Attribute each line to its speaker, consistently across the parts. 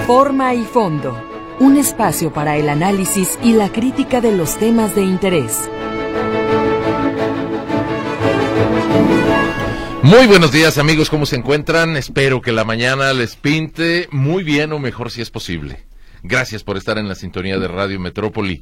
Speaker 1: Forma y fondo, un espacio para el análisis y la crítica de los temas de interés.
Speaker 2: Muy buenos días, amigos, ¿cómo se encuentran? Espero que la mañana les pinte muy bien o mejor si es posible. Gracias por estar en la sintonía de Radio Metrópoli,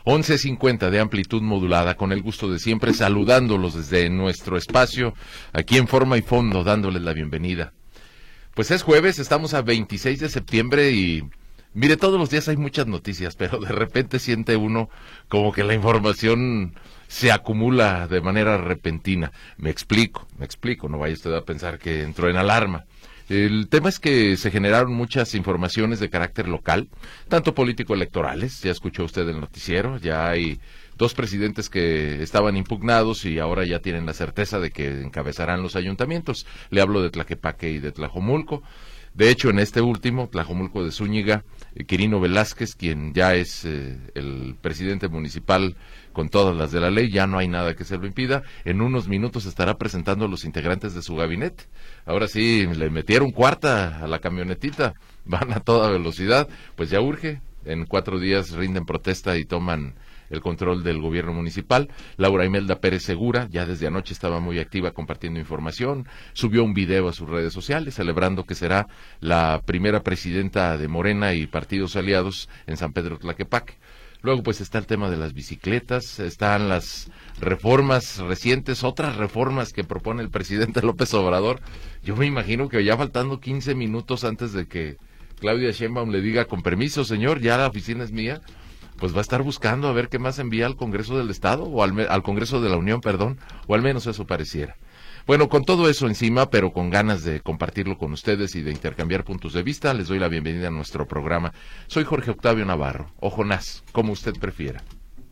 Speaker 2: 1150 de amplitud modulada, con el gusto de siempre, saludándolos desde nuestro espacio, aquí en Forma y Fondo, dándoles la bienvenida. Pues es jueves, estamos a 26 de septiembre y, mire, todos los días hay muchas noticias, pero de repente siente uno como que la información se acumula de manera repentina. Me explico, no vaya usted a pensar que entró en alarma. El tema es que se generaron muchas informaciones de carácter local, tanto político-electorales, ya escuchó usted el noticiero, ya hay dos presidentes que estaban impugnados y ahora ya tienen la certeza de que encabezarán los ayuntamientos. Le hablo de Tlaquepaque y de Tlajomulco. De hecho, en este último, Tlajomulco de Zúñiga, Quirino Velázquez, quien ya es el presidente municipal con todas las de la ley, ya no hay nada que se lo impida. En unos minutos estará presentando a los integrantes de su gabinete. Ahora sí, le metieron cuarta a la camionetita, van a toda velocidad, pues ya urge. En 4 días rinden protesta y toman el control del gobierno municipal. Laura Imelda Pérez Segura, ya desde anoche estaba muy activa compartiendo información, subió un video a sus redes sociales celebrando que será la primera presidenta de Morena y partidos aliados en San Pedro Tlaquepaque. Luego pues está el tema de las bicicletas, están las reformas recientes, otras reformas que propone el presidente López Obrador. Yo me imagino que ya faltando 15 minutos antes de que Claudia Sheinbaum le diga, con permiso señor, ya la oficina es mía, pues va a estar buscando a ver qué más envía al Congreso del Estado, o al Congreso de la Unión, perdón, o al menos eso pareciera. Bueno, con todo eso encima, pero con ganas de compartirlo con ustedes y de intercambiar puntos de vista, les doy la bienvenida a nuestro programa. Soy Jorge Octavio Navarro, o Jonás, como usted prefiera.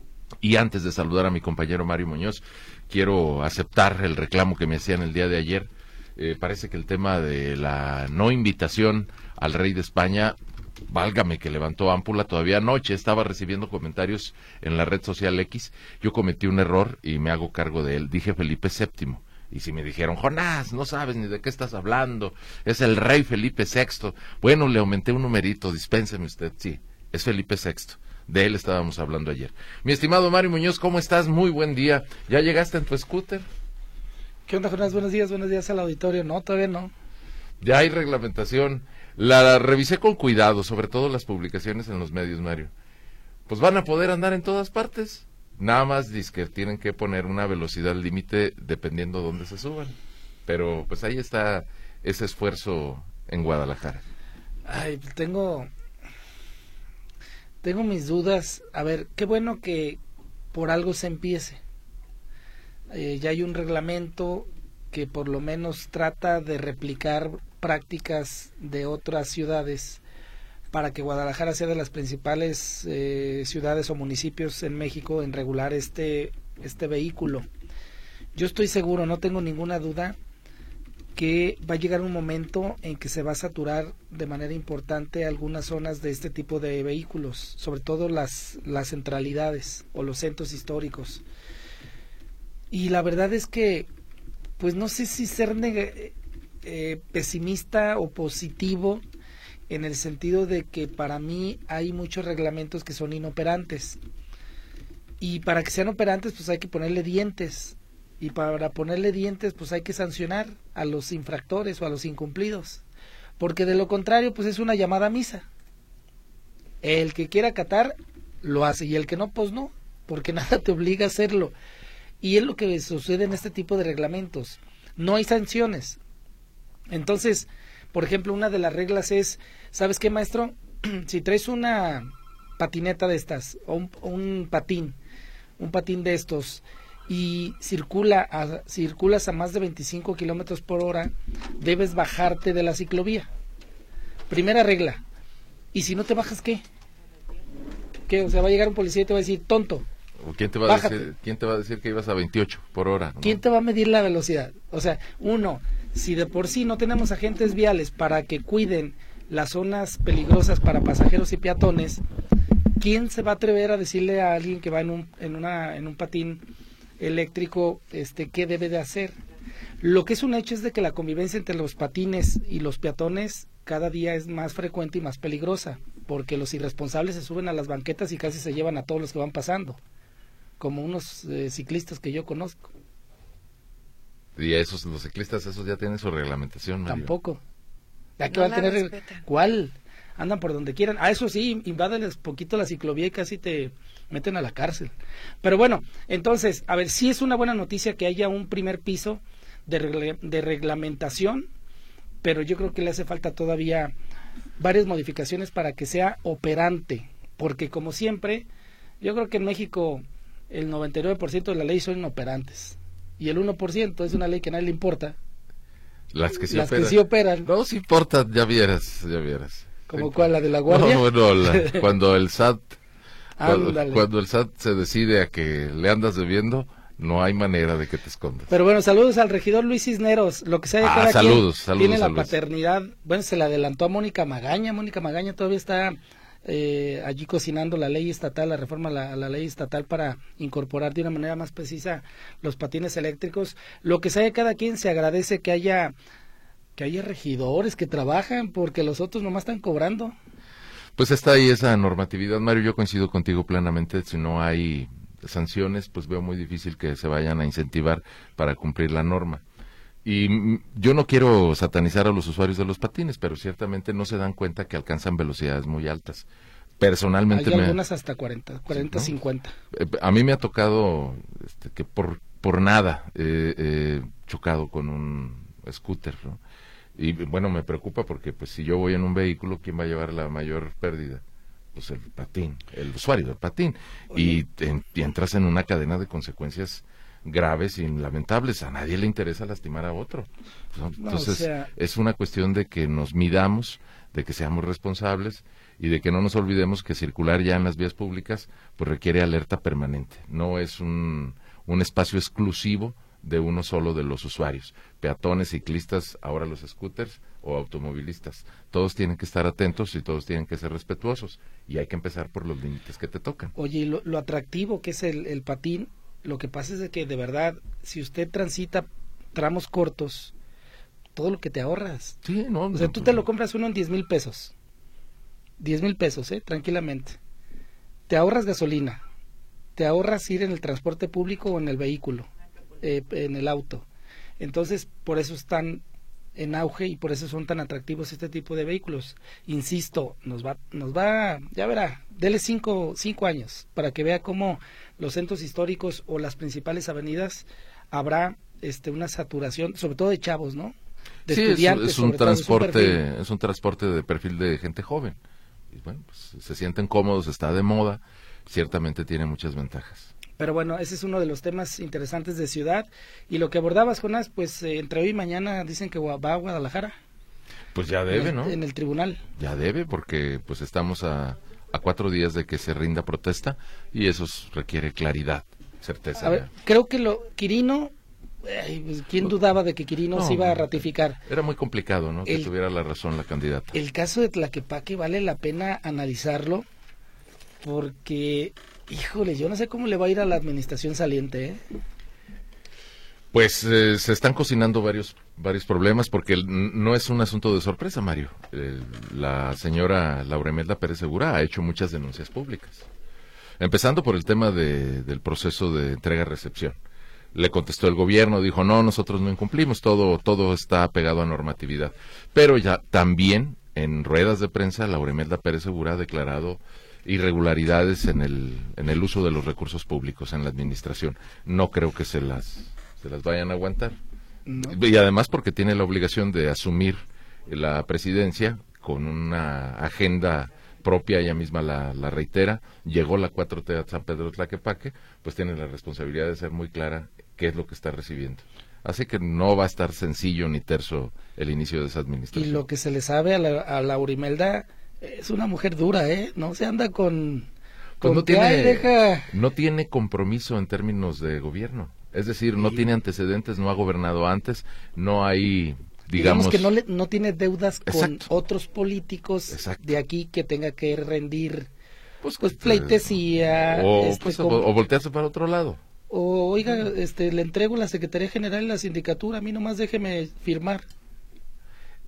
Speaker 2: Y antes de saludar a mi compañero Mario Muñoz, quiero aceptar el reclamo que me hacían el día de ayer. Parece que el tema de la no invitación al rey de España, válgame que levantó ámpula. Todavía anoche estaba recibiendo comentarios en la red social X. Yo cometí un error y me hago cargo de él. Dije Felipe VII. Y si me dijeron, Jonás, no sabes ni de qué estás hablando, es el rey Felipe VI. Bueno, le aumenté un numerito, dispénseme usted. Sí, es Felipe VI. De él estábamos hablando ayer. Mi estimado Mario Muñoz, ¿cómo estás? Muy buen día. ¿Ya llegaste en tu scooter?
Speaker 3: ¿Qué onda, Jonás? Buenos días al auditorio. No, todavía no.
Speaker 2: Ya hay reglamentación. La revisé con cuidado, sobre todo las publicaciones en los medios, Mario. Pues van a poder andar en todas partes. Nada más que tienen que poner una velocidad límite dependiendo de dónde se suban. Pero pues ahí está ese esfuerzo en Guadalajara.
Speaker 3: Ay, tengo mis dudas. A ver, qué bueno que por algo se empiece. Ya hay un reglamento que por lo menos trata de replicar prácticas de otras ciudades para que Guadalajara sea de las principales ciudades o municipios en México en regular este vehículo. Yo estoy seguro, no tengo ninguna duda, que va a llegar un momento en que se va a saturar de manera importante algunas zonas de este tipo de vehículos, sobre todo las centralidades o los centros históricos. Y la verdad es que, pues no sé si ser pesimista o positivo, en el sentido de que para mí hay muchos reglamentos que son inoperantes. Y para que sean operantes, pues hay que ponerle dientes. Y para ponerle dientes, pues hay que sancionar a los infractores o a los incumplidos. Porque de lo contrario, pues es una llamada a misa. El que quiera acatar, lo hace. Y el que no, pues no. Porque nada te obliga a hacerlo. Y es lo que sucede en este tipo de reglamentos. No hay sanciones. Entonces, por ejemplo, una de las reglas es, ¿sabes qué, maestro? Si traes una patineta de estas, o un patín de estos, y circulas a más de 25 kilómetros por hora, debes bajarte de la ciclovía. Primera regla. ¿Y si no te bajas, qué? ¿Qué? O sea, va a llegar un policía y te va a decir, tonto.
Speaker 2: ¿O quién te va a decir que ibas a 28 por hora? ¿No?
Speaker 3: ¿Quién te va a medir la velocidad? O sea, si de por sí no tenemos agentes viales para que cuiden las zonas peligrosas para pasajeros y peatones, ¿quién se va a atrever a decirle a alguien que va en un patín eléctrico qué debe de hacer? Lo que es un hecho es de que la convivencia entre los patines y los peatones cada día es más frecuente y más peligrosa, porque los irresponsables se suben a las banquetas y casi se llevan a todos los que van pasando, como unos ciclistas que yo conozco.
Speaker 2: Y esos, los ciclistas, esos ya tienen su reglamentación, Mario.
Speaker 3: Tampoco. ¿A qué
Speaker 4: No
Speaker 3: van a
Speaker 4: la
Speaker 3: tener?
Speaker 4: respetan.
Speaker 3: ¿Cuál? Andan por donde quieran. Eso sí, invaden poquito la ciclovía y casi te meten a la cárcel. Pero bueno, entonces, a ver, sí es una buena noticia que haya un primer piso de reglamentación, pero yo creo que le hace falta todavía varias modificaciones para que sea operante, porque como siempre, yo creo que en México el 99% de la ley son inoperantes, y el 1% es una ley que a nadie le importa.
Speaker 2: Las que sí
Speaker 3: Las
Speaker 2: operan.
Speaker 3: que sí operan.
Speaker 2: No, sí importa, ya vieras.
Speaker 3: ¿Como
Speaker 2: Sí.
Speaker 3: cuál? ¿La de la Guardia?
Speaker 2: No, bueno, cuando el SAT,
Speaker 3: Ándale.
Speaker 2: cuando el SAT se decide a que le andas debiendo, no hay manera de que te escondas.
Speaker 3: Pero bueno, saludos al regidor Luis Cisneros. Lo que sea de cada quien
Speaker 2: saludos,
Speaker 3: tiene la
Speaker 2: saludos.
Speaker 3: paternidad. Bueno, se la adelantó a Mónica Magaña. Mónica Magaña todavía está allí cocinando la ley estatal, la reforma a la ley estatal para incorporar de una manera más precisa los patines eléctricos. Lo que sea de cada quien, se agradece que haya regidores que trabajan, porque los otros nomás están cobrando.
Speaker 2: Pues está ahí esa normatividad, Mario. Yo coincido contigo plenamente. Si no hay sanciones, pues veo muy difícil que se vayan a incentivar para cumplir la norma. Y yo no quiero satanizar a los usuarios de los patines, pero ciertamente no se dan cuenta que alcanzan velocidades muy altas. Personalmente
Speaker 3: Hay algunas hasta 40,
Speaker 2: ¿no?
Speaker 3: 50.
Speaker 2: A mí me ha tocado que por nada he chocado con un scooter, ¿no? Y bueno, me preocupa porque pues si yo voy en un vehículo, ¿quién va a llevar la mayor pérdida? Pues el patín, el usuario del patín. Y entras en una cadena de consecuencias graves y lamentables. A nadie le interesa lastimar a otro. Entonces, es una cuestión de que nos midamos, de que seamos responsables y de que no nos olvidemos que circular ya en las vías públicas pues requiere alerta permanente. No es un espacio exclusivo de uno solo de los usuarios, peatones, ciclistas, ahora los scooters o automovilistas. Todos tienen que estar atentos y todos tienen que ser respetuosos, y hay que empezar por los límites que te tocan.
Speaker 3: Oye, y lo atractivo que es el patín, lo que pasa es de que de verdad, si usted transita tramos cortos, todo lo que te ahorras.
Speaker 2: Sí, no.
Speaker 3: O sea, tú te lo compras uno en 10,000 pesos. 10,000 pesos, tranquilamente. Te ahorras gasolina, te ahorras ir en el transporte público o en el vehículo, en el auto. Entonces, por eso están en auge y por eso son tan atractivos este tipo de vehículos. Insisto, nos va, ya verá, dele 5 años para que vea cómo los centros históricos o las principales avenidas habrá una saturación, sobre todo de chavos, ¿no? De estudiantes.
Speaker 2: Es un transporte de perfil de gente joven. Y bueno, pues se sienten cómodos, está de moda, ciertamente tiene muchas ventajas.
Speaker 3: Pero bueno, ese es uno de los temas interesantes de ciudad. Y lo que abordabas, Jonás, pues entre hoy y mañana dicen que va a Guadalajara.
Speaker 2: Pues ya debe, ¿no?
Speaker 3: En el tribunal.
Speaker 2: Ya debe, porque pues estamos a 4 días de que se rinda protesta y eso requiere claridad, certeza.
Speaker 3: A ver, creo que Quirino, pues, ¿quién dudaba de que Quirino se iba a ratificar?
Speaker 2: Era muy complicado, ¿no? Que tuviera la razón la candidata.
Speaker 3: El caso de Tlaquepaque vale la pena analizarlo porque, híjole, yo no sé cómo le va a ir a la administración saliente, ¿eh?
Speaker 2: Pues se están cocinando varios problemas porque no es un asunto de sorpresa, Mario. La señora Laura Imelda Pérez Segura ha hecho muchas denuncias públicas, empezando por el tema del proceso de entrega-recepción. Le contestó el gobierno, dijo, no, nosotros no incumplimos, todo está pegado a normatividad. Pero ya también en ruedas de prensa, Laura Imelda Pérez Segura ha declarado irregularidades en el uso de los recursos públicos en la administración. No creo que se las vayan a aguantar. No. Y además porque tiene la obligación de asumir la presidencia con una agenda propia, ella misma la reitera. Llegó la 4T a San Pedro Tlaquepaque, pues tiene la responsabilidad de ser muy clara qué es lo que está recibiendo. Así que no va a estar sencillo ni terso el inicio de esa administración.
Speaker 3: Y lo que se le sabe a Laura Imelda, es una mujer dura, no se anda con
Speaker 2: pues no tiene compromiso en términos de gobierno. Es decir, no tiene antecedentes, no ha gobernado antes, no hay, digamos
Speaker 3: que no tiene deudas con otros políticos
Speaker 2: exacto.
Speaker 3: de aquí que tenga que rendir pues pleitesía.
Speaker 2: O voltearse para otro lado.
Speaker 3: O, oiga, le entrego la Secretaría General y la sindicatura, a mí nomás déjeme firmar.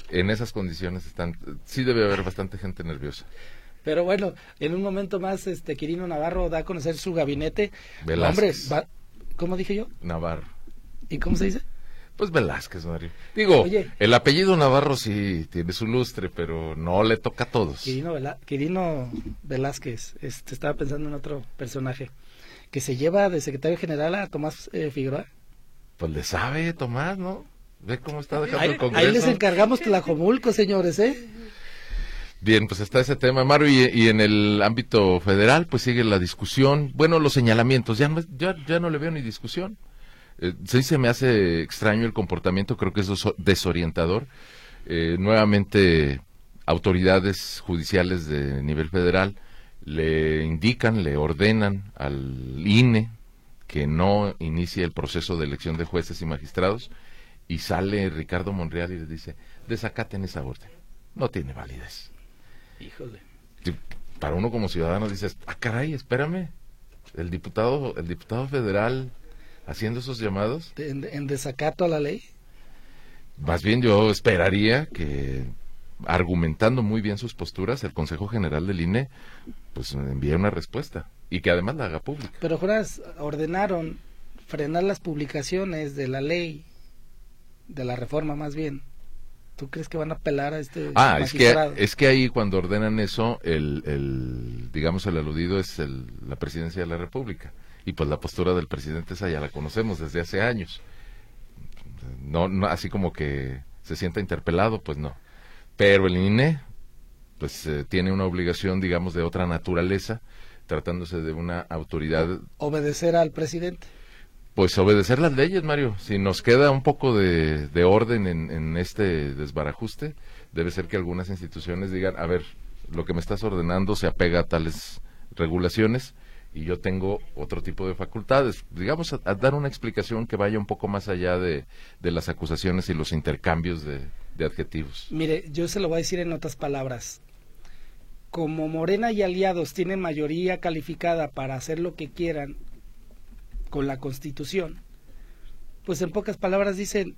Speaker 2: en esas condiciones sí debe haber bastante gente nerviosa.
Speaker 3: Pero bueno, en un momento más, Quirino Navarro da a conocer su gabinete.
Speaker 2: Velázquez.
Speaker 3: Hombre, ¿cómo dije yo?
Speaker 2: Navarro.
Speaker 3: ¿Y cómo se dice?
Speaker 2: Pues Velázquez, Mario. Digo, oye, el apellido Navarro sí tiene su lustre, pero no le toca a todos.
Speaker 3: Quirino Velázquez, estaba pensando en otro personaje, que se lleva de secretario general a Tomás Figueroa.
Speaker 2: Pues le sabe Tomás, ¿no? Ve cómo está dejando el Congreso.
Speaker 3: Ahí les encargamos Tlajomulco, señores, ¿eh?
Speaker 2: Bien, pues está ese tema, Mario, y en el ámbito federal, pues sigue la discusión. Bueno, los señalamientos, ya no le veo ni discusión. Sí se me hace extraño el comportamiento, creo que es desorientador. Nuevamente, autoridades judiciales de nivel federal le indican, le ordenan al INE que no inicie el proceso de elección de jueces y magistrados, y sale Ricardo Monreal y les dice, desacaten esa orden, no tiene validez.
Speaker 3: Híjole.
Speaker 2: Para uno como ciudadano dices, caray, espérame, el diputado federal haciendo esos llamados.
Speaker 3: ¿En desacato a la ley?
Speaker 2: Más bien yo esperaría que, argumentando muy bien sus posturas, el Consejo General del INE pues envíe una respuesta y que además la haga pública.
Speaker 3: Pero juras, ordenaron frenar las publicaciones de la ley, de la reforma más bien. ¿Tú crees que van a apelar a magistrado?
Speaker 2: Es que ahí cuando ordenan eso, digamos el aludido es la presidencia de la República. Y pues la postura del presidente esa ya la conocemos desde hace años. No, así como que se sienta interpelado, pues no. Pero el INE, pues tiene una obligación, digamos, de otra naturaleza, tratándose de una autoridad.
Speaker 3: Obedecer al presidente.
Speaker 2: Pues obedecer las leyes, Mario. Si nos queda un poco de orden en este desbarajuste, debe ser que algunas instituciones digan, a ver, lo que me estás ordenando se apega a tales regulaciones y yo tengo otro tipo de facultades. Digamos, a dar una explicación que vaya un poco más allá de las acusaciones y los intercambios de adjetivos.
Speaker 3: Mire, yo se lo voy a decir en otras palabras. Como Morena y aliados tienen mayoría calificada para hacer lo que quieran con la Constitución, pues en pocas palabras dicen,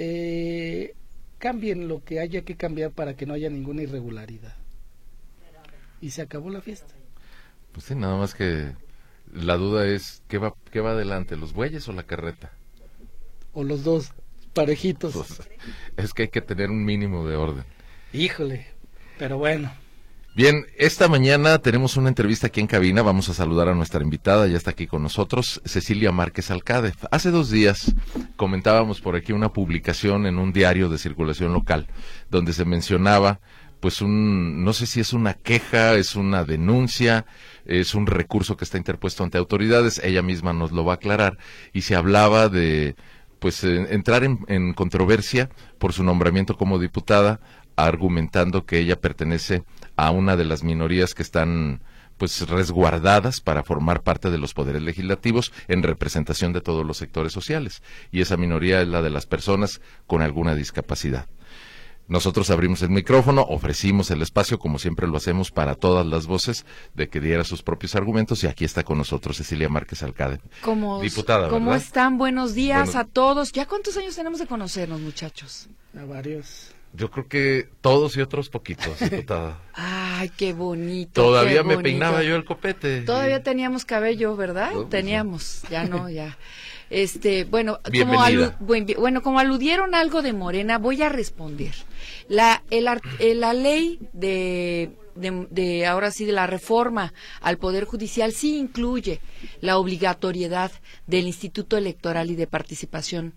Speaker 3: cambien lo que haya que cambiar para que no haya ninguna irregularidad. Y se acabó la fiesta.
Speaker 2: Pues sí, nada más que la duda es, ¿qué va adelante, los bueyes o la carreta?
Speaker 3: O los dos, parejitos.
Speaker 2: Pues, es que hay que tener un mínimo de orden.
Speaker 3: Híjole, pero bueno.
Speaker 2: Bien, esta mañana tenemos una entrevista aquí en cabina, vamos a saludar a nuestra invitada, ya está aquí con nosotros, Cecilia Márquez Alcade. Hace 2 días comentábamos por aquí una publicación en un diario de circulación local, donde se mencionaba, pues no sé si es una queja, es una denuncia, es un recurso que está interpuesto ante autoridades, ella misma nos lo va a aclarar, y se hablaba de, pues, entrar en controversia por su nombramiento como diputada, argumentando que ella pertenece a una de las minorías que están pues resguardadas para formar parte de los poderes legislativos en representación de todos los sectores sociales, y esa minoría es la de las personas con alguna discapacidad. Nosotros abrimos el micrófono, ofrecimos el espacio, como siempre lo hacemos, para todas las voces, de que diera sus propios argumentos, y aquí está con nosotros Cecilia Márquez Alcade, diputada,
Speaker 4: ¿Cómo
Speaker 2: ¿verdad?
Speaker 4: están? Buenos días a todos. ¿Ya cuántos años tenemos de conocernos, muchachos?
Speaker 3: A varios.
Speaker 2: Yo creo que todos y otros poquitos, diputada.
Speaker 4: Ay, qué bonito.
Speaker 2: Todavía
Speaker 4: qué
Speaker 2: me
Speaker 4: bonito.
Speaker 2: peinaba yo el copete.
Speaker 4: Todavía teníamos cabello, ¿verdad?
Speaker 2: No,
Speaker 4: teníamos, ya no, ya. Bueno, como aludieron algo de Morena, voy a responder. La ley de ahora sí, de la reforma al Poder Judicial sí incluye la obligatoriedad del Instituto Electoral y de Participación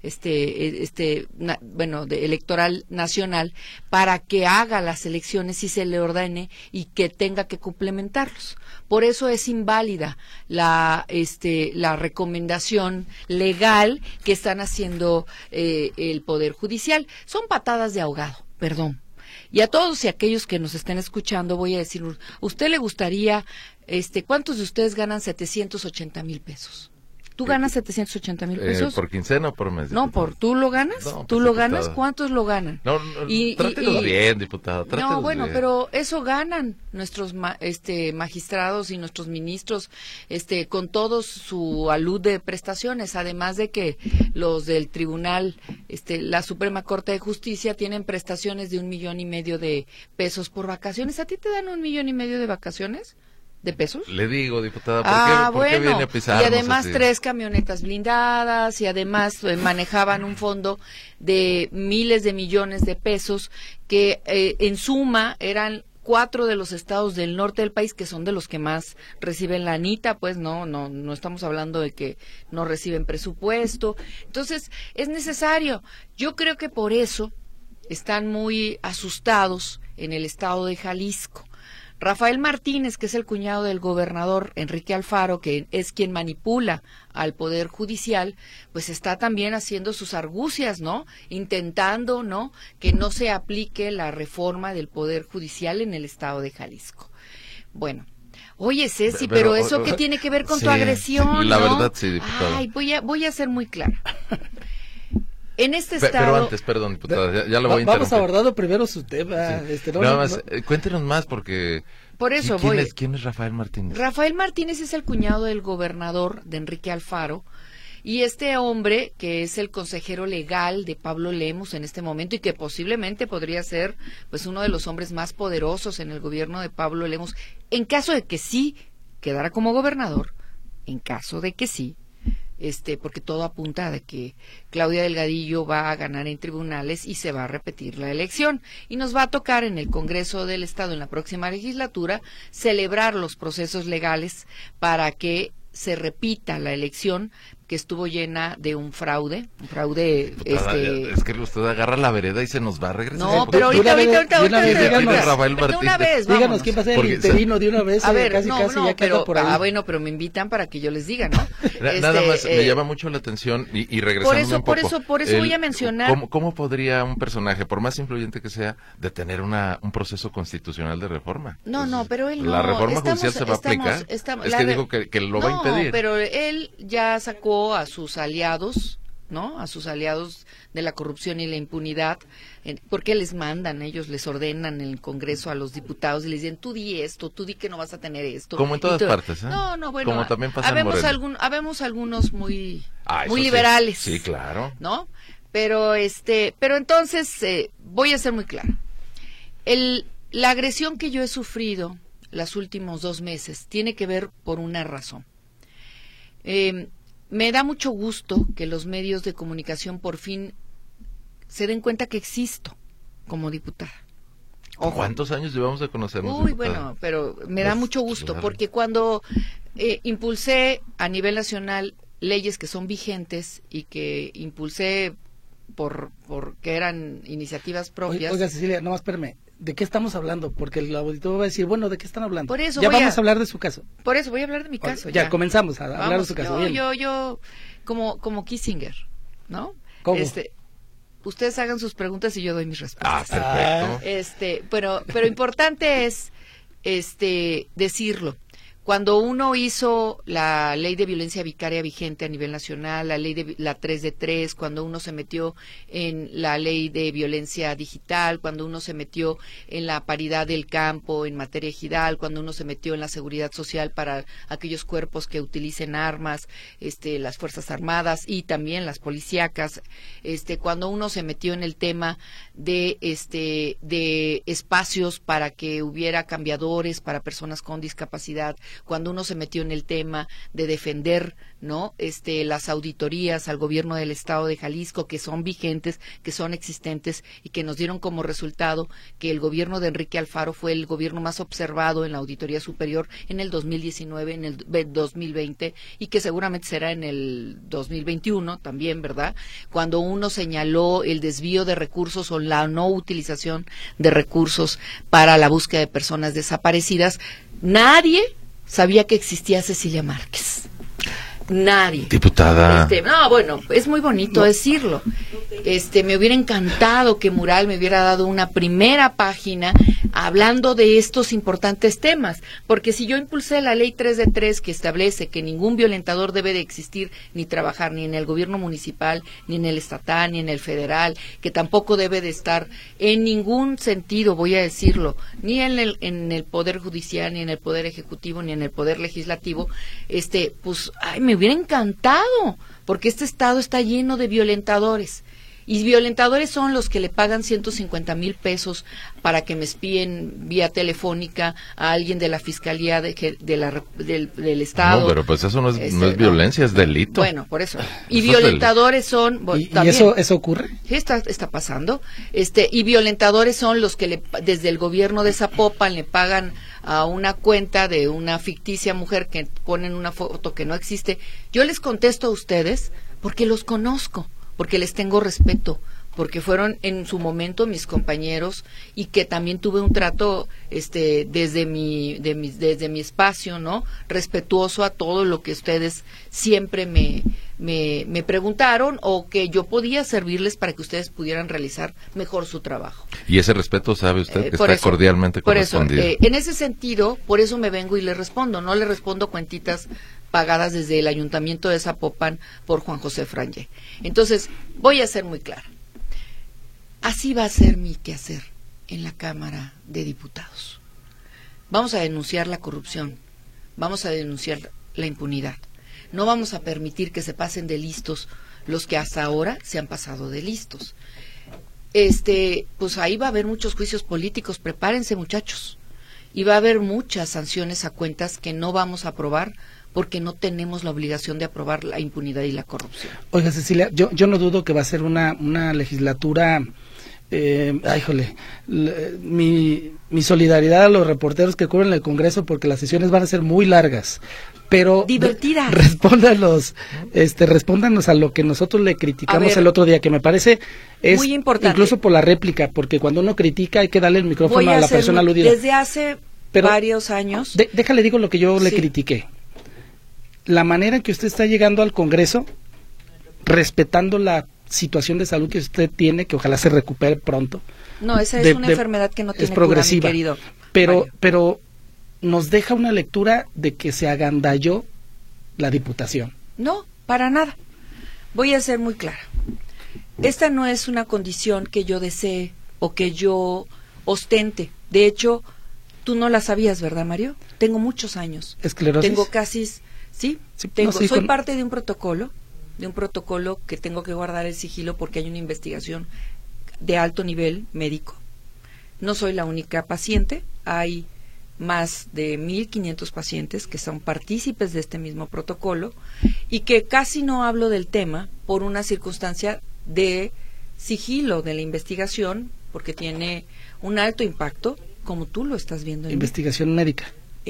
Speaker 4: electoral nacional, para que haga las elecciones y se le ordene y que tenga que complementarlos. Por eso es inválida la recomendación legal que están haciendo el Poder Judicial. Son patadas de ahogado, perdón. Y a todos y aquellos que nos estén escuchando voy a decir, ¿usted le gustaría, cuántos de ustedes ganan 780,000 pesos? ¿Tú ganas 780,000 pesos?
Speaker 2: ¿Por quincena o por mes?
Speaker 4: No, ¿tú lo ganas?
Speaker 2: No,
Speaker 4: ¿Tú
Speaker 2: pues,
Speaker 4: lo
Speaker 2: diputada.
Speaker 4: ganas? ¿Cuántos lo ganan?
Speaker 2: No, trátelos bien, diputado.
Speaker 4: No, bueno,
Speaker 2: bien.
Speaker 4: pero eso ganan nuestros magistrados y nuestros ministros, con todos su alud de prestaciones, además de que los del tribunal, la Suprema Corte de Justicia tienen prestaciones de 1,5 millones de pesos por vacaciones. ¿A ti te dan 1,5 millones de vacaciones? ¿De pesos?
Speaker 2: Le digo, diputada, ¿por qué viene a pisarnos
Speaker 4: y además
Speaker 2: así?
Speaker 4: 3 camionetas blindadas y además manejaban un fondo de miles de millones de pesos que en suma eran 4 de los estados del norte del país que son de los que más reciben la anita, pues no estamos hablando de que no reciben presupuesto. Entonces, es necesario. Yo creo que por eso están muy asustados en el estado de Jalisco. Rafael Martínez, que es el cuñado del gobernador Enrique Alfaro, que es quien manipula al Poder Judicial, pues está también haciendo sus argucias, ¿no? Intentando, ¿no?, que no se aplique la reforma del Poder Judicial en el estado de Jalisco. Bueno, oye, Ceci, pero ¿eso qué tiene que ver con tu agresión,
Speaker 2: la
Speaker 4: no?
Speaker 2: verdad, sí, diputada.
Speaker 4: Ay, voy a ser muy clara. En este estado...
Speaker 2: Pero antes, perdón, diputada, ya lo voy a interrumpir.
Speaker 3: Vamos abordando primero su tema.
Speaker 2: Sí. Nada más, cuéntenos más porque...
Speaker 4: Por eso
Speaker 2: ¿Quién es Rafael Martínez?
Speaker 4: Rafael Martínez es el cuñado del gobernador de Enrique Alfaro, y este hombre, que es el consejero legal de Pablo Lemus en este momento y que posiblemente podría ser pues uno de los hombres más poderosos en el gobierno de Pablo Lemus, en caso de que sí quedara como gobernador, en caso de que sí, porque todo apunta a que Claudia Delgadillo va a ganar en tribunales y se va a repetir la elección. Y nos va a tocar en el Congreso del Estado en la próxima legislatura celebrar los procesos legales para que se repita la elección, que estuvo llena de un fraude.
Speaker 2: Diputada, es que usted agarra la vereda y se nos va a regresar.
Speaker 4: No, pero ahorita,
Speaker 2: Rafael Martínez.
Speaker 4: de una vez,
Speaker 3: díganos quién va a ser el interino de una vez.
Speaker 4: A ver,
Speaker 3: casi ya queda por ahí.
Speaker 4: Bueno, pero me invitan para que yo les diga, ¿no?
Speaker 2: Nada más, me llama mucho la atención y regresando un poco.
Speaker 4: Por eso voy a mencionar.
Speaker 2: ¿Cómo podría un personaje, por más influyente que sea, detener un proceso constitucional de reforma?
Speaker 4: No, pero él no.
Speaker 2: ¿La reforma judicial se va a aplicar? Es que digo que lo va a impedir.
Speaker 4: No, pero él ya sacó a sus aliados, ¿no? A sus aliados de la corrupción y la impunidad, porque les mandan, ellos les ordenan en el Congreso a los diputados y les dicen, tú di esto, tú di que no vas a tener esto.
Speaker 2: Como en todas partes, ¿eh?
Speaker 4: No, bueno.
Speaker 2: Como también pasa en Morena.
Speaker 4: Habemos algunos muy
Speaker 2: eso
Speaker 4: liberales.
Speaker 2: Sí, claro.
Speaker 4: ¿No? Pero entonces, voy a ser muy clara. La agresión que yo he sufrido los últimos 2 meses tiene que ver por una razón. Me da mucho gusto que los medios de comunicación por fin se den cuenta que existo como diputada.
Speaker 2: Ojo. ¿Cuántos años llevamos de conocernos?
Speaker 4: Uy, bueno, pero me da mucho gusto, porque cuando impulsé a nivel nacional leyes que son vigentes y que impulsé porque eran iniciativas propias.
Speaker 3: Oiga, Cecilia, nomás espérame. ¿De qué estamos hablando? Porque el auditorio va a decir, bueno, ¿de qué están hablando?
Speaker 4: Por eso
Speaker 3: ya vamos a hablar de su caso.
Speaker 4: Por eso voy a hablar de mi caso.
Speaker 3: Ya comenzamos a hablar de su caso.
Speaker 4: Yo como Kissinger, ¿no?
Speaker 3: ¿Cómo?
Speaker 4: Ustedes hagan sus preguntas y yo doy mis respuestas.
Speaker 2: Perfecto.
Speaker 4: Pero importante es decirlo. Cuando uno hizo la ley de violencia vicaria vigente a nivel nacional, la ley de la 3 de 3, cuando uno se metió en la ley de violencia digital, cuando uno se metió en la paridad del campo en materia ejidal, cuando uno se metió en la seguridad social para aquellos cuerpos que utilicen armas, las Fuerzas Armadas y también las policíacas, cuando uno se metió en el tema de espacios para que hubiera cambiadores para personas con discapacidad, cuando uno se metió en el tema de defender, ¿no?, las auditorías al gobierno del estado de Jalisco, que son vigentes, que son existentes y que nos dieron como resultado que el gobierno de Enrique Alfaro fue el gobierno más observado en la auditoría superior en el 2019, en el 2020 y que seguramente será en el 2021 también, ¿verdad? Cuando uno señaló el desvío de recursos o la no utilización de recursos para la búsqueda de personas desaparecidas, nadie sabía que existía Cecilia Márquez. Nadie.
Speaker 2: Diputada.
Speaker 4: No, bueno, es muy bonito decirlo. Me hubiera encantado que Mural me hubiera dado una primera página hablando de estos importantes temas, porque si yo impulsé la ley 3 de 3 que establece que ningún violentador debe de existir ni trabajar ni en el gobierno municipal, ni en el estatal, ni en el federal, que tampoco debe de estar en ningún sentido, voy a decirlo, ni en el poder judicial, ni en el poder ejecutivo, ni en el poder legislativo, pues, me hubiera encantado, porque este estado está lleno de violentadores. Y violentadores son los que le pagan 150,000 pesos para que me espíen vía telefónica a alguien de la fiscalía del estado.
Speaker 2: No, pero pues eso no es violencia, es delito.
Speaker 4: Bueno, por eso. Y eso violentadores son.
Speaker 3: ¿Y eso ocurre?
Speaker 4: Sí, está pasando. Y violentadores son los que desde el gobierno de Zapopan le pagan a una cuenta de una ficticia mujer que ponen una foto que no existe. Yo les contesto a ustedes porque los conozco, porque les tengo respeto, porque fueron en su momento mis compañeros y que también tuve un trato desde mi espacio, ¿no? Respetuoso a todo lo que ustedes siempre me preguntaron o que yo podía servirles para que ustedes pudieran realizar mejor su trabajo.
Speaker 2: Y ese respeto, sabe usted, que está cordialmente correspondido.
Speaker 4: Por eso, en ese sentido, por eso me vengo y le respondo, no le respondo cuentitas pagadas desde el Ayuntamiento de Zapopan por Juan José Frangé. Entonces, voy a ser muy clara. Así va a ser mi quehacer en la Cámara de Diputados. Vamos a denunciar la corrupción, vamos a denunciar la impunidad. No vamos a permitir que se pasen de listos los que hasta ahora se han pasado de listos. Pues ahí va a haber muchos juicios políticos, prepárense muchachos. Y va a haber muchas sanciones a cuentas que no vamos a aprobar porque no tenemos la obligación de aprobar la impunidad y la corrupción.
Speaker 3: Oiga, Cecilia, yo no dudo que va a ser una legislatura, mi solidaridad a los reporteros que cubren el Congreso porque las sesiones van a ser muy largas, pero
Speaker 4: divertidas.
Speaker 3: Respóndanos a lo que nosotros le criticamos el otro día, que me parece es
Speaker 4: muy importante.
Speaker 3: Incluso por la réplica, porque cuando uno critica hay que darle el micrófono a la persona aludida.
Speaker 4: Desde hace varios años.
Speaker 3: Déjale digo lo que yo le critiqué. La manera en que usted está llegando al Congreso, respetando la situación de salud que usted tiene, que ojalá se recupere pronto.
Speaker 4: No, esa es una enfermedad que no tiene
Speaker 3: es progresiva,
Speaker 4: cura, mi querido.
Speaker 3: Pero nos deja una lectura de que se agandalló la Diputación.
Speaker 4: No, para nada. Voy a ser muy clara. Esta no es una condición que yo desee o que yo ostente. De hecho, tú no la sabías, ¿verdad, Mario? Tengo muchos años.
Speaker 3: ¿Esclerosis?
Speaker 4: Tengo casi... Sí, soy parte de un protocolo que tengo que guardar el sigilo porque hay una investigación de alto nivel médico. No soy la única paciente, hay más de 1,500 pacientes que son partícipes de este mismo protocolo y que casi no hablo del tema por una circunstancia de sigilo de la investigación porque tiene un alto impacto, como tú lo estás viendo.
Speaker 3: Investigación médica.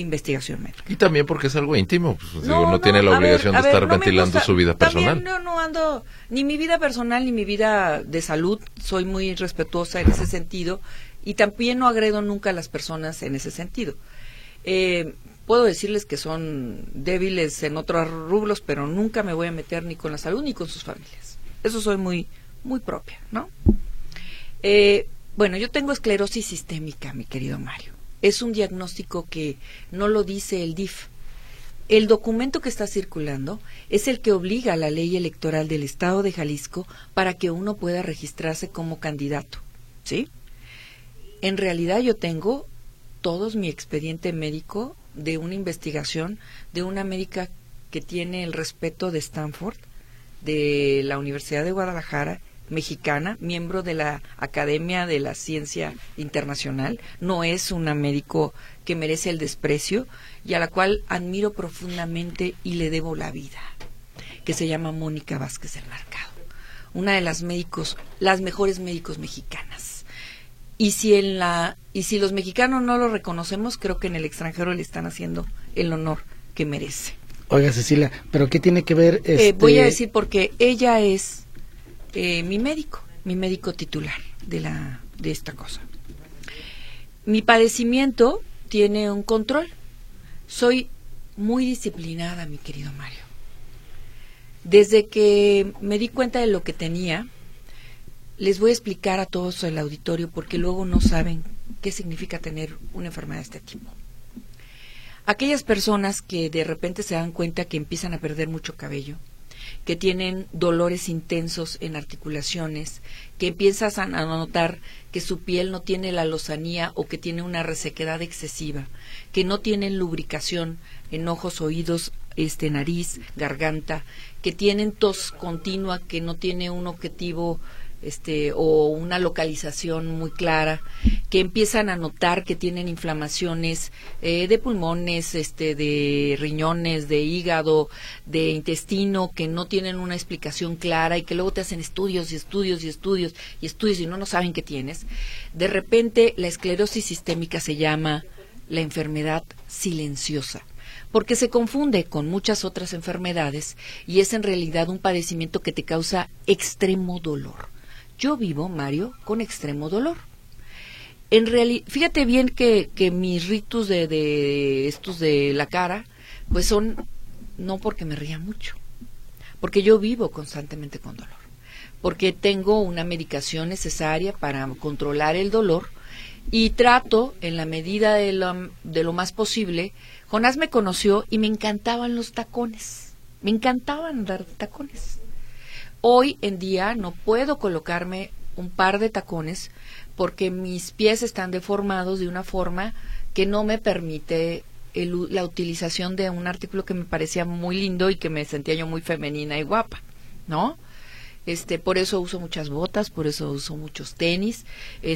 Speaker 2: Y también porque es algo íntimo, pues, no tiene la obligación de estar ventilando su vida personal.
Speaker 4: También no ando, ni mi vida personal ni mi vida de salud, soy muy respetuosa en ese sentido y también no agredo nunca a las personas en ese sentido. Puedo decirles que son débiles en otros rubros, pero nunca me voy a meter ni con la salud ni con sus familias. Eso soy muy, muy propia, ¿no? Bueno, yo tengo esclerosis sistémica, mi querido Mario. Es un diagnóstico que no lo dice el DIF. El documento que está circulando es el que obliga a la ley electoral del Estado de Jalisco para que uno pueda registrarse como candidato, ¿sí? En realidad yo tengo mi expediente médico de una investigación de una médica que tiene el respeto de Stanford, de la Universidad de Guadalajara, mexicana, miembro de la Academia de la Ciencia Internacional. No es una médico que merece el desprecio y a la cual admiro profundamente y le debo la vida, que se llama Mónica Vázquez del Mercado, una de las mejores médicos mexicanas. Y si los mexicanos no lo reconocemos, creo que en el extranjero le están haciendo el honor que merece.
Speaker 3: Oiga, Cecilia, ¿pero qué tiene que ver
Speaker 4: Voy a decir porque ella es mi médico titular de esta cosa. Mi padecimiento tiene un control. Soy muy disciplinada, mi querido Mario. Desde que me di cuenta de lo que tenía, les voy a explicar a todos el auditorio porque luego no saben qué significa tener una enfermedad de este tipo. Aquellas personas que de repente se dan cuenta que empiezan a perder mucho cabello, que tienen dolores intensos en articulaciones, que empiezas a notar que su piel no tiene la lozanía o que tiene una resequedad excesiva, que no tienen lubricación en ojos, oídos, nariz, garganta, que tienen tos continua, que no tiene un objetivo o una localización muy clara, que empiezan a notar que tienen inflamaciones de pulmones, de riñones, de hígado, de intestino, que no tienen una explicación clara y que luego te hacen estudios y estudios y estudios y estudios y no saben qué tienes. De repente la esclerosis sistémica se llama la enfermedad silenciosa, porque se confunde con muchas otras enfermedades y es en realidad un padecimiento que te causa extremo dolor. Yo vivo, Mario, con extremo dolor. En realidad, fíjate bien que mis ritus de estos de la cara, pues son no porque me ría mucho, porque yo vivo constantemente con dolor, porque tengo una medicación necesaria para controlar el dolor y trato, en la medida de lo más posible. Jonás me conoció y me encantaban los tacones, me encantaban andar de tacones. Hoy en día no puedo colocarme un par de tacones porque mis pies están deformados de una forma que no me permite la utilización de un artículo que me parecía muy lindo y que me sentía yo muy femenina y guapa, ¿no? Por eso uso muchas botas, por eso uso muchos tenis,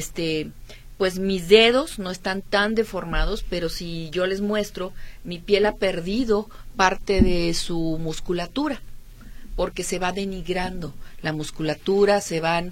Speaker 4: pues mis dedos no están tan deformados, pero si yo les muestro, mi piel ha perdido parte de su musculatura, porque se va denigrando la musculatura, se van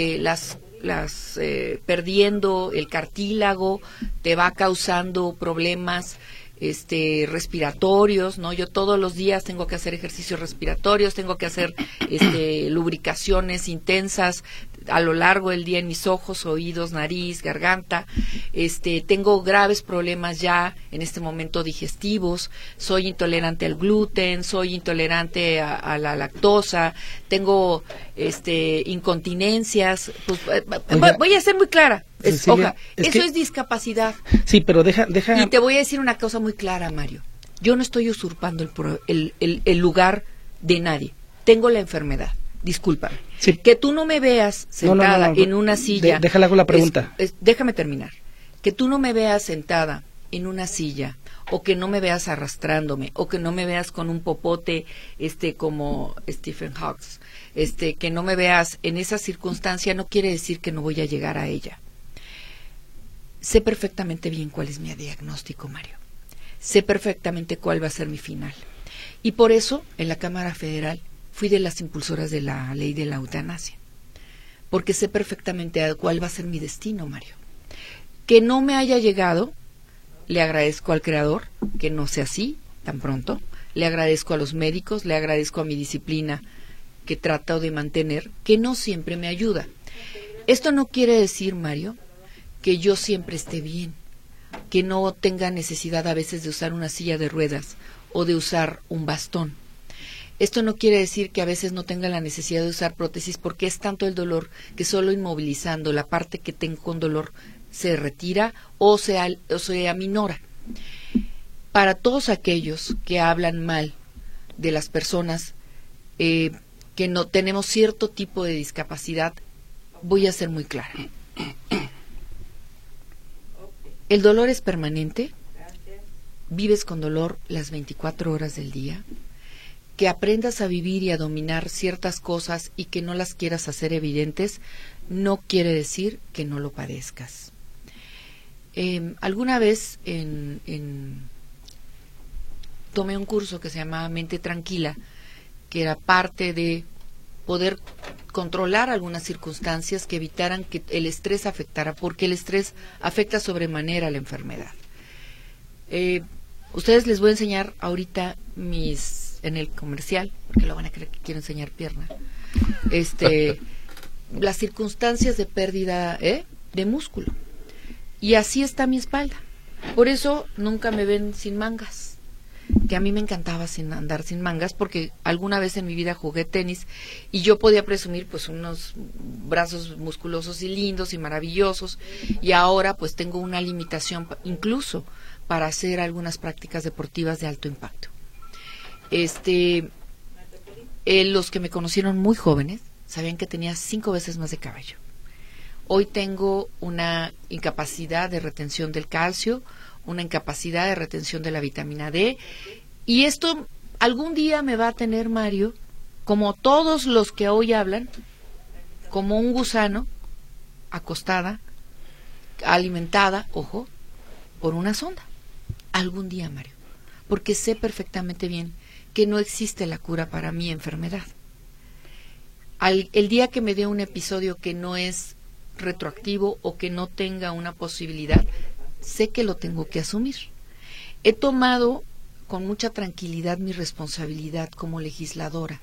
Speaker 4: perdiendo el cartílago, te va causando problemas respiratorios, ¿no? Yo todos los días tengo que hacer ejercicios respiratorios, tengo que hacer lubricaciones intensas a lo largo del día en mis ojos, oídos, nariz, garganta. Tengo graves problemas ya en este momento digestivos, soy intolerante al gluten, soy intolerante a la lactosa, tengo incontinencias, pues voy a ser muy clara.
Speaker 3: Cecilia,
Speaker 4: Eso es discapacidad.
Speaker 3: Sí, pero deja.
Speaker 4: Y te voy a decir una cosa muy clara, Mario. Yo no estoy usurpando el lugar de nadie. Tengo la enfermedad. Discúlpame.
Speaker 3: Sí.
Speaker 4: Que tú no me veas sentada en una silla.
Speaker 3: Déjale con la pregunta.
Speaker 4: Déjame terminar. Que tú no me veas sentada en una silla, o que no me veas arrastrándome, o que no me veas con un popote como Stephen Hawking, que no me veas en esa circunstancia, no quiere decir que no voy a llegar a ella. Sé perfectamente bien cuál es mi diagnóstico, Mario. Sé perfectamente cuál va a ser mi final. Y por eso, en la Cámara Federal, fui de las impulsoras de la ley de la eutanasia. Porque sé perfectamente cuál va a ser mi destino, Mario. Que no me haya llegado, le agradezco al Creador, que no sea así tan pronto. Le agradezco a los médicos, le agradezco a mi disciplina, que trato de mantener, que no siempre me ayuda. Esto no quiere decir, Mario, que yo siempre esté bien, que no tenga necesidad a veces de usar una silla de ruedas o de usar un bastón. Esto no quiere decir que a veces no tenga la necesidad de usar prótesis, porque es tanto el dolor que solo inmovilizando la parte que tengo con dolor se retira o se aminora. Para todos aquellos que hablan mal de las personas que no tenemos cierto tipo de discapacidad, voy a ser muy clara. El dolor es permanente, vives con dolor las 24 horas del día, que aprendas a vivir y a dominar ciertas cosas y que no las quieras hacer evidentes, no quiere decir que no lo padezcas. Alguna vez tomé un curso que se llamaba Mente Tranquila, que era parte de poder controlar algunas circunstancias que evitaran que el estrés afectara, porque el estrés afecta sobremanera la enfermedad. Ustedes les voy a enseñar ahorita en el comercial, porque lo van a creer que quiero enseñar pierna, las circunstancias de pérdida de músculo. Y así está mi espalda. Por eso nunca me ven sin mangas. que a mí me encantaba andar sin mangas, porque alguna vez en mi vida jugué tenis y yo podía presumir pues unos brazos musculosos y lindos y maravillosos, y ahora pues tengo una limitación incluso para hacer algunas prácticas deportivas de alto impacto. Los que me conocieron muy jóvenes sabían que tenía 5 veces más de cabello. Hoy tengo una incapacidad de retención del calcio, una incapacidad de retención de la vitamina D, y esto algún día me va a tener, Mario, como todos los que hoy hablan, como un gusano, acostada, alimentada, ojo, por una sonda. Algún día, Mario, porque sé perfectamente bien que no existe la cura para mi enfermedad. El día que me dé un episodio que no es retroactivo o que no tenga una posibilidad, sé que lo tengo que asumir. He tomado con mucha tranquilidad mi responsabilidad como legisladora.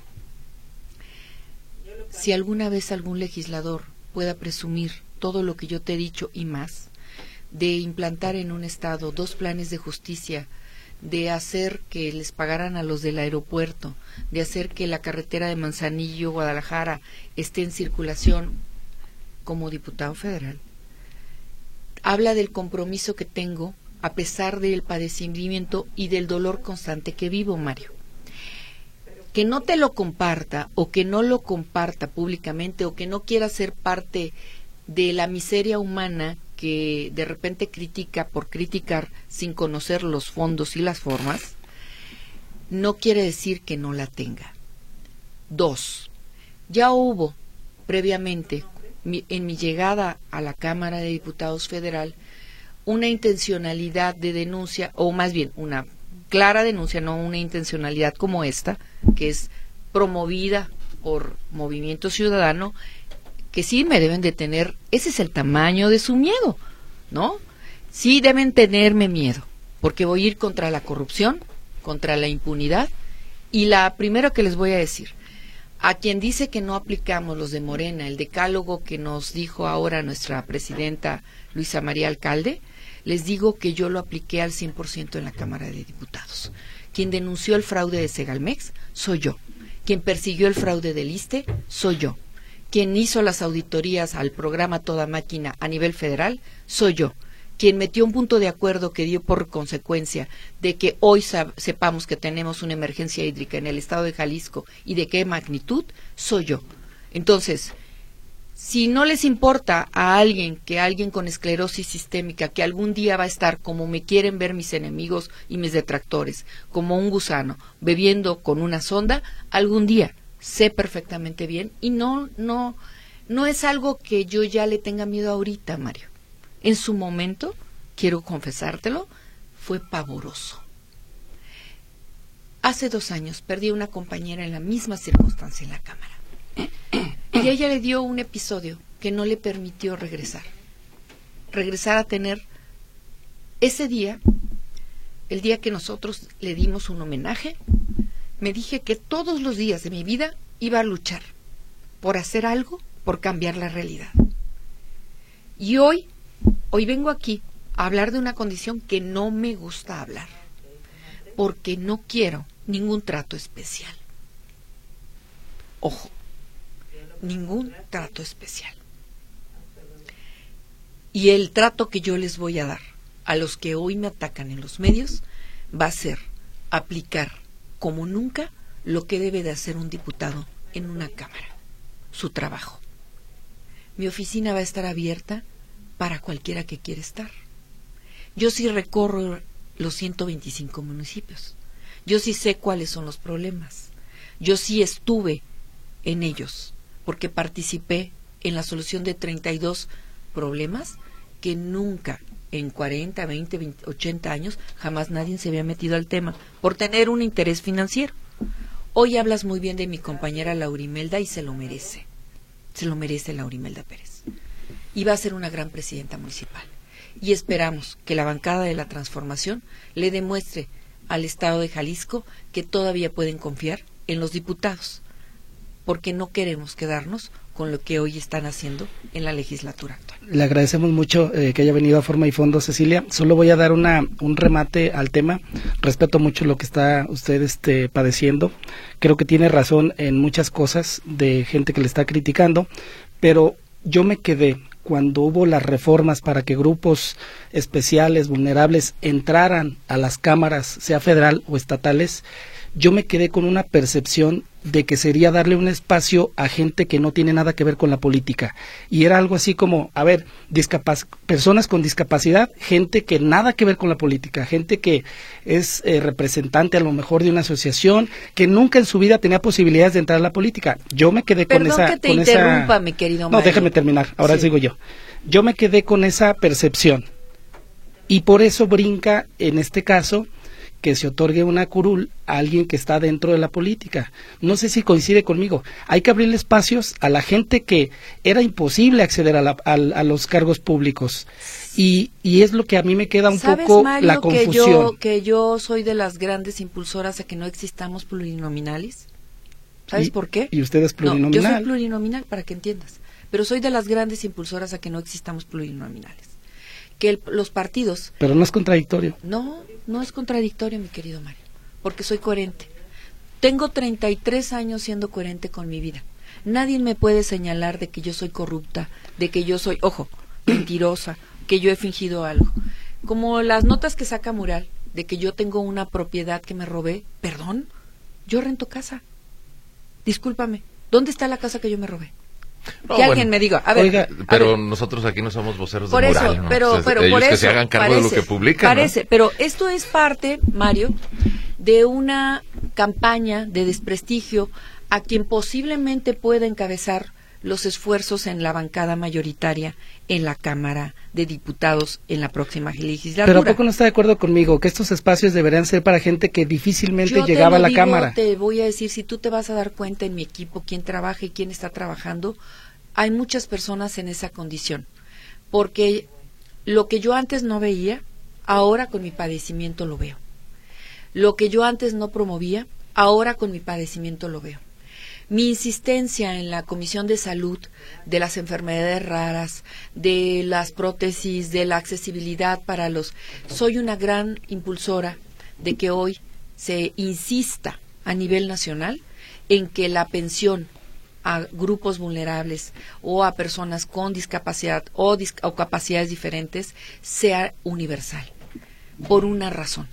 Speaker 4: Si alguna vez algún legislador pueda presumir todo lo que yo te he dicho y más, de implantar en un estado 2 planes de justicia, de hacer que les pagaran a los del aeropuerto, de hacer que la carretera de Manzanillo, Guadalajara, esté en circulación como diputado federal, habla del compromiso que tengo a pesar del padecimiento y del dolor constante que vivo, Mario. Que no te lo comparta o que no lo comparta públicamente o que no quiera ser parte de la miseria humana que de repente critica por criticar sin conocer los fondos y las formas, no quiere decir que no la tenga. 2. Ya hubo previamente, en mi llegada a la Cámara de Diputados Federal, una intencionalidad de denuncia, o más bien una clara denuncia, no una intencionalidad como esta, que es promovida por Movimiento Ciudadano, que sí me deben de tener, ese es el tamaño de su miedo, ¿no? Sí deben tenerme miedo, porque voy a ir contra la corrupción, contra la impunidad, y la primero que les voy a decir, a quien dice que no aplicamos los de Morena, el decálogo que nos dijo ahora nuestra presidenta Luisa María Alcalde, les digo que yo lo apliqué al 100% en la Cámara de Diputados. Quien denunció el fraude de Segalmex, soy yo. Quien persiguió el fraude del ISSSTE, soy yo. Quien hizo las auditorías al programa Toda Máquina a nivel federal, soy yo. Quien metió un punto de acuerdo que dio por consecuencia de que hoy sepamos que tenemos una emergencia hídrica en el estado de Jalisco y de qué magnitud, soy yo. Entonces, si no les importa a alguien con esclerosis sistémica, que algún día va a estar como me quieren ver mis enemigos y mis detractores, como un gusano, bebiendo con una sonda, algún día, sé perfectamente bien, y no es algo que yo ya le tenga miedo ahorita, Mario. En su momento, quiero confesártelo, fue pavoroso. Hace 2 años perdí a una compañera en la misma circunstancia en la Cámara. Y ella le dio un episodio que no le permitió regresar a tener ese día, el día que nosotros le dimos un homenaje. Me dije que todos los días de mi vida iba a luchar por hacer algo, por cambiar la realidad. Y hoy vengo aquí a hablar de una condición que no me gusta hablar, porque no quiero ningún trato especial. Ojo, ningún trato especial. Y el trato que yo les voy a dar a los que hoy me atacan en los medios va a ser aplicar como nunca lo que debe de hacer un diputado en una cámara, su trabajo. Mi oficina va a estar abierta para cualquiera que quiera estar. Yo sí recorro los 125 municipios. Yo sí sé cuáles son los problemas. Yo sí estuve en ellos, porque participé en la solución de 32 problemas que nunca en 40, 20, 80 años jamás nadie se había metido al tema por tener un interés financiero. Hoy hablas muy bien de mi compañera Laurimelda y se lo merece. Se lo merece Laurimelda Pérez. Y va a ser una gran presidenta municipal. Y esperamos que la bancada de la transformación le demuestre al estado de Jalisco que todavía pueden confiar en los diputados, porque no queremos quedarnos con lo que hoy están haciendo en la legislatura actual.
Speaker 3: Le agradecemos mucho que haya venido a Forma y Fondo, Cecilia. Solo voy a dar un remate al tema. Respeto mucho lo que está usted padeciendo. Creo que tiene razón en muchas cosas de gente que le está criticando, pero yo me quedé cuando hubo las reformas para que grupos especiales, vulnerables, entraran a las cámaras, sea federal o estatales. Yo me quedé con una percepción de que sería darle un espacio a gente que no tiene nada que ver con la política. Y era algo así como, a ver, personas con discapacidad, gente que nada que ver con la política, gente que es representante a lo mejor de una asociación, que nunca en su vida tenía posibilidades de entrar a la política. Yo me quedé con esa...
Speaker 4: Perdón que te interrumpa, mi querido Mario.
Speaker 3: No, déjame terminar, ahora
Speaker 4: Sí.
Speaker 3: sigo yo. Yo me quedé con esa percepción. Y por eso brinca, en este caso, que se otorgue una curul a alguien que está dentro de la política. No sé si coincide conmigo. Hay que abrirle espacios a la gente que era imposible acceder a los cargos públicos. Y es lo que a mí me queda un poco
Speaker 4: Mario,
Speaker 3: la confusión.
Speaker 4: que yo soy de las grandes impulsoras a que no existamos plurinominales? ¿Sabes por qué?
Speaker 3: ¿Y usted es plurinominal?
Speaker 4: No, yo soy plurinominal, para que entiendas. Pero soy de las grandes impulsoras a que no existamos plurinominales. Que los partidos...
Speaker 3: Pero no es contradictorio.
Speaker 4: No es contradictorio, mi querido Mario, porque soy coherente. Tengo 33 años siendo coherente con mi vida. Nadie me puede señalar de que yo soy corrupta, de que yo soy, mentirosa, que yo he fingido algo. Como las notas que saca Mural, de que yo tengo una propiedad que me robé. Perdón, yo rento casa. Discúlpame, ¿dónde está la casa que yo me robé?
Speaker 2: No,
Speaker 4: que alguien me diga, a ver.
Speaker 2: Oiga, pero nosotros aquí no somos voceros de
Speaker 4: Por
Speaker 2: Mural,
Speaker 4: eso,
Speaker 2: ¿no?
Speaker 4: pero
Speaker 2: O sea,
Speaker 4: por
Speaker 2: ellos
Speaker 4: eso
Speaker 2: que se hagan cargo de lo que publican,
Speaker 4: parece,
Speaker 2: ¿no?
Speaker 4: pero esto es parte, Mario, de una campaña de desprestigio a quien posiblemente pueda encabezar los esfuerzos en la bancada mayoritaria en la Cámara de Diputados en la próxima legislatura.
Speaker 3: Pero ¿a poco no está de acuerdo conmigo que estos espacios deberían ser para gente que difícilmente
Speaker 4: Yo
Speaker 3: llegaba a la
Speaker 4: te lo digo,
Speaker 3: Cámara?
Speaker 4: Te voy a decir, si tú te vas a dar cuenta en mi equipo quién trabaja y quién está trabajando, hay muchas personas en esa condición, porque lo que yo antes no veía, ahora con mi padecimiento lo veo. Lo que yo antes no promovía, ahora con mi padecimiento lo veo. Mi insistencia en la Comisión de Salud, de las enfermedades raras, de las prótesis, de la accesibilidad para soy una gran impulsora de que hoy se insista a nivel nacional en que la pensión a grupos vulnerables o a personas con discapacidad o capacidades diferentes sea universal, por una razón,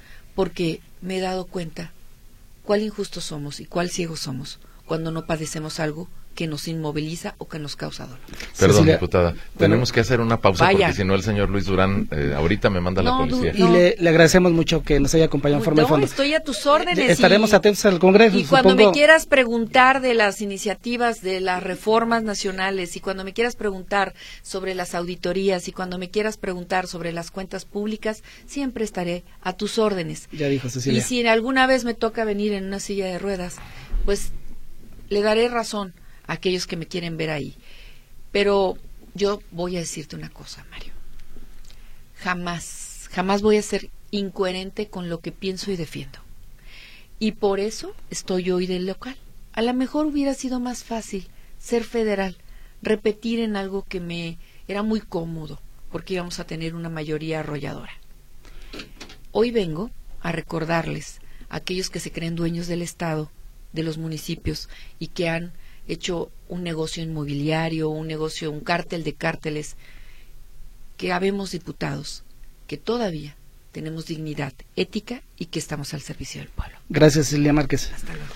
Speaker 4: porque me he dado cuenta cuál injustos somos y cuál ciegos somos cuando no padecemos algo que nos inmoviliza o que nos causa dolor.
Speaker 2: Perdón,
Speaker 3: Cecilia,
Speaker 2: diputada, tenemos que hacer una pausa
Speaker 4: Vaya.
Speaker 2: porque si no el señor Luis Durán ahorita me manda la policía.
Speaker 3: Y le agradecemos mucho que nos haya acompañado en Forma y Fondo.
Speaker 4: Estoy a tus órdenes.
Speaker 3: Estaremos atentos al Congreso.
Speaker 4: Y cuando
Speaker 3: supongo.
Speaker 4: me quieras preguntar de las iniciativas de las reformas nacionales, y cuando me quieras preguntar sobre las auditorías, y cuando me quieras preguntar sobre las cuentas públicas, siempre estaré a tus órdenes.
Speaker 3: Ya dijo Cecilia.
Speaker 4: Y si alguna vez me toca venir en una silla de ruedas, pues le daré razón a aquellos que me quieren ver ahí. Pero yo voy a decirte una cosa, Mario. Jamás voy a ser incoherente con lo que pienso y defiendo. Y por eso estoy hoy del local. A lo mejor hubiera sido más fácil ser federal, repetir en algo que me era muy cómodo, porque íbamos a tener una mayoría arrolladora. Hoy vengo a recordarles a aquellos que se creen dueños del Estado, de los municipios, y que han hecho un negocio inmobiliario, un cártel de cárteles, que habemos diputados, que todavía tenemos dignidad ética y que estamos al servicio del pueblo.
Speaker 3: Gracias, Cecilia Márquez.
Speaker 4: Hasta luego.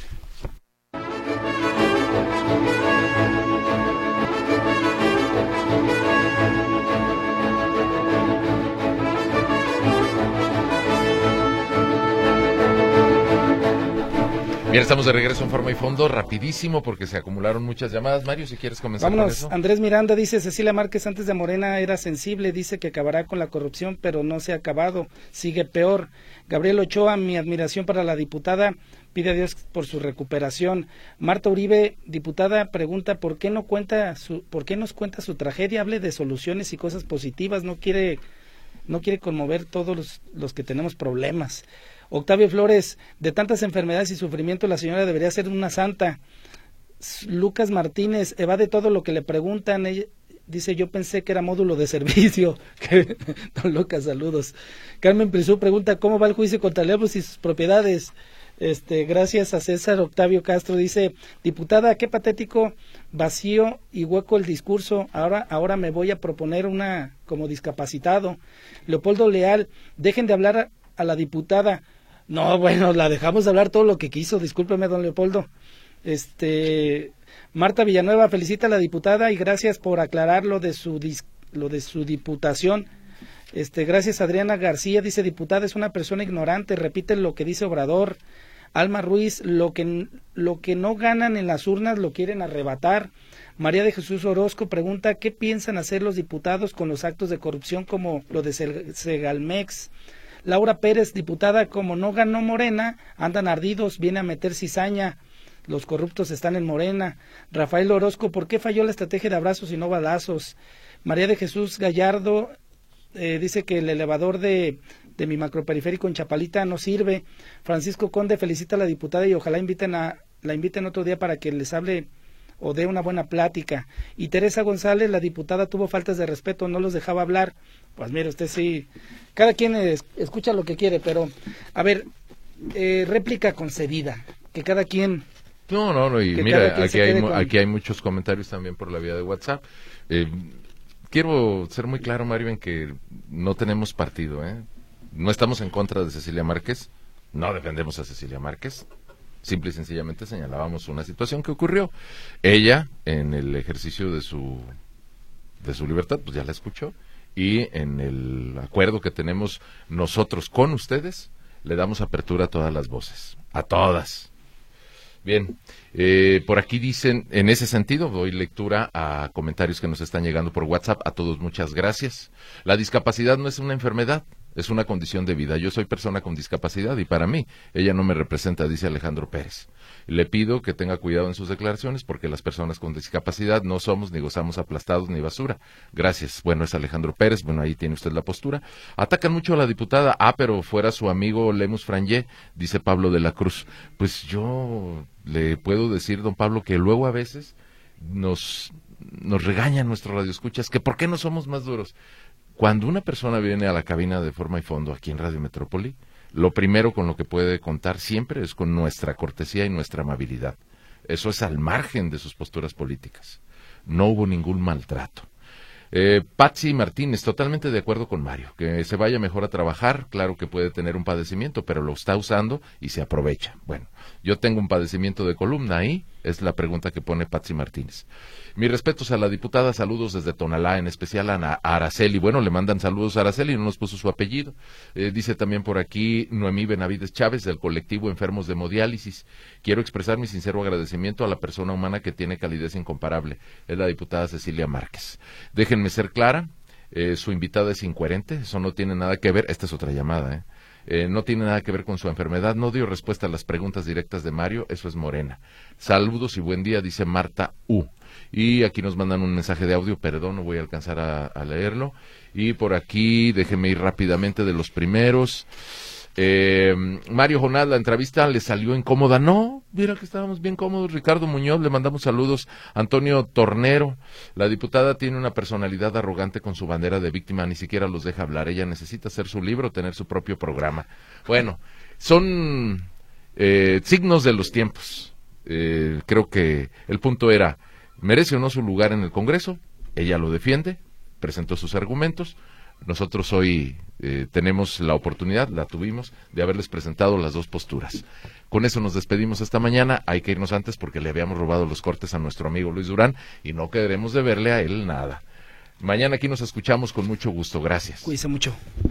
Speaker 2: Bien, estamos de regreso en Forma y Fondo, rapidísimo porque se acumularon muchas llamadas. Mario, si quieres comenzar con
Speaker 3: Vámonos.
Speaker 2: eso.
Speaker 3: Andrés Miranda dice, Cecilia Márquez antes de Morena era sensible, dice que acabará con la corrupción, pero no se ha acabado, sigue peor. Gabriel Ochoa, mi admiración para la diputada, pide a Dios por su recuperación. Marta Uribe, diputada, pregunta ¿por qué nos cuenta su tragedia? Hable de soluciones y cosas positivas, no quiere conmover todos los que tenemos problemas. Octavio Flores, de tantas enfermedades y sufrimiento la señora debería ser una santa. Lucas Martínez evade todo lo que le preguntan. Ella dice, yo pensé que era módulo de servicio. Don Lucas, saludos. Carmen Prisú pregunta, ¿cómo va el juicio contra Lebros y sus propiedades? Gracias a César Octavio Castro, dice, diputada, qué patético, vacío y hueco el discurso, ahora me voy a proponer una como discapacitado. Leopoldo Leal, dejen de hablar a la diputada. No, bueno, la dejamos de hablar todo lo que quiso, discúlpeme, don Leopoldo. Marta Villanueva felicita a la diputada y gracias por aclarar lo de su diputación. Gracias Adriana García, dice, diputada es una persona ignorante, repite lo que dice Obrador. Alma Ruiz, lo que no ganan en las urnas lo quieren arrebatar. María de Jesús Orozco pregunta, ¿qué piensan hacer los diputados con los actos de corrupción como lo de Segalmex? Laura Pérez, diputada, como no ganó Morena, andan ardidos, viene a meter cizaña, los corruptos están en Morena. Rafael Orozco, ¿por qué falló la estrategia de abrazos y no balazos? María de Jesús Gallardo dice que el elevador de mi macroperiférico en Chapalita no sirve. Francisco Conde felicita a la diputada y ojalá la inviten otro día para que les hable o dé una buena plática. Y Teresa González, la diputada tuvo faltas de respeto, no los dejaba hablar. Pues mire, usted sí, cada quien escucha lo que quiere, pero a ver, réplica concedida, que cada quien...
Speaker 2: No, y mira, aquí hay muchos comentarios también por la vía de WhatsApp. Quiero ser muy claro, Mario, en que no tenemos partido, No estamos en contra de Cecilia Márquez, no defendemos a Cecilia Márquez, simple y sencillamente señalábamos una situación que ocurrió. Ella, en el ejercicio de su libertad, pues ya la escuchó, y en el acuerdo que tenemos nosotros con ustedes, le damos apertura a todas las voces, a todas. Bien, por aquí dicen, en ese sentido, doy lectura a comentarios que nos están llegando por WhatsApp. A todos, muchas gracias. La discapacidad no es una enfermedad, es una condición de vida. Yo soy persona con discapacidad y para mí, ella no me representa, dice Alejandro Pérez. Le pido que tenga cuidado en sus declaraciones porque las personas con discapacidad no somos ni gozamos aplastados ni basura. Gracias. Bueno, es Alejandro Pérez, bueno, ahí tiene usted la postura. Atacan mucho a la diputada, pero fuera su amigo Lemus Frangé, dice Pablo de la Cruz. Pues yo le puedo decir, don Pablo, que luego a veces nos regañan nuestros radioescuchas, que por qué no somos más duros. Cuando una persona viene a la cabina de Forma y Fondo aquí en Radio Metrópoli, lo primero con lo que puede contar siempre es con nuestra cortesía y nuestra amabilidad. Eso es al margen de sus posturas políticas. No hubo ningún maltrato. Patsy Martínez, totalmente de acuerdo con Mario, que se vaya mejor a trabajar, claro que puede tener un padecimiento, pero lo está usando y se aprovecha. Bueno, yo tengo un padecimiento de columna, ahí es la pregunta que pone Patsy Martínez. Mis respetos a la diputada, saludos desde Tonalá, en especial a Araceli. Bueno, le mandan saludos a Araceli, no nos puso su apellido. Dice también por aquí Noemí Benavides Chávez, del colectivo Enfermos de Hemodiálisis. Quiero expresar mi sincero agradecimiento a la persona humana que tiene calidez incomparable. Es la diputada Cecilia Márquez. Déjenme ser clara, su invitada es incoherente, eso no tiene nada que ver, esta es otra llamada, no tiene nada que ver con su enfermedad, no dio respuesta a las preguntas directas de Mario, eso es Morena. Saludos y buen día, dice Marta U. Y aquí nos mandan un mensaje de audio, perdón, no voy a alcanzar a leerlo. Y por aquí, déjeme ir rápidamente de los primeros. Mario Jonás, la entrevista le salió incómoda. No, mira que estábamos bien cómodos. Ricardo Muñoz, le mandamos saludos. Antonio Tornero, la diputada tiene una personalidad arrogante con su bandera de víctima, ni siquiera los deja hablar. Ella necesita hacer su libro, tener su propio programa. Bueno, son signos de los tiempos. Creo que el punto era, ¿merece o no su lugar en el Congreso? Ella lo defiende, presentó sus argumentos. Nosotros hoy tenemos la oportunidad, la tuvimos, de haberles presentado las dos posturas. Con eso nos despedimos esta mañana. Hay que irnos antes porque le habíamos robado los cortes a nuestro amigo Luis Durán y no queremos deberle a él nada. Mañana aquí nos escuchamos con mucho gusto. Gracias.
Speaker 3: Cuídense mucho.